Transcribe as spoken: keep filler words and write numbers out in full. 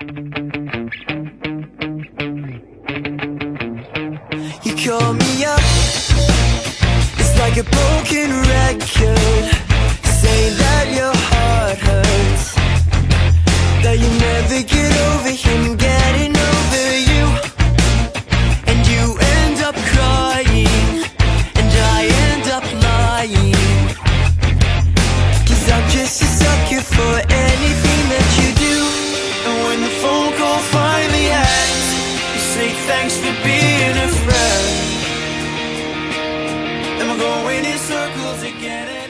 You call me up, it's like a broken record, saying that your heart hurts, that you never get over him getting over you, and you end up crying, and I end up lying, 'cause I'm just a sucker for anything that you do. And when the phone call finally ends, you say thanks for being a friend, and we're going in circles again.